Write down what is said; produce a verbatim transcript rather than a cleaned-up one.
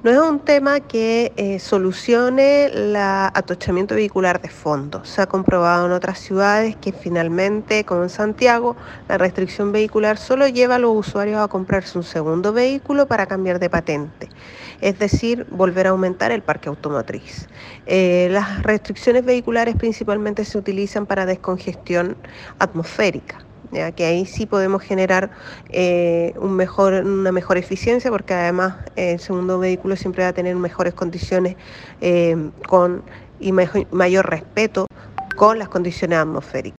No es un tema que eh, solucione el atochamiento vehicular de fondo. Se ha comprobado en otras ciudades que finalmente, como en Santiago, la restricción vehicular solo lleva a los usuarios a comprarse un segundo vehículo para cambiar de patente, es decir, volver a aumentar el parque automotriz. Eh, las restricciones vehiculares principalmente se utilizan para descongestión atmosférica, ya que ahí sí podemos generar eh, un mejor, una mejor eficiencia, porque además eh, el segundo vehículo siempre va a tener mejores condiciones eh, con, y mejor, mayor respeto con las condiciones atmosféricas.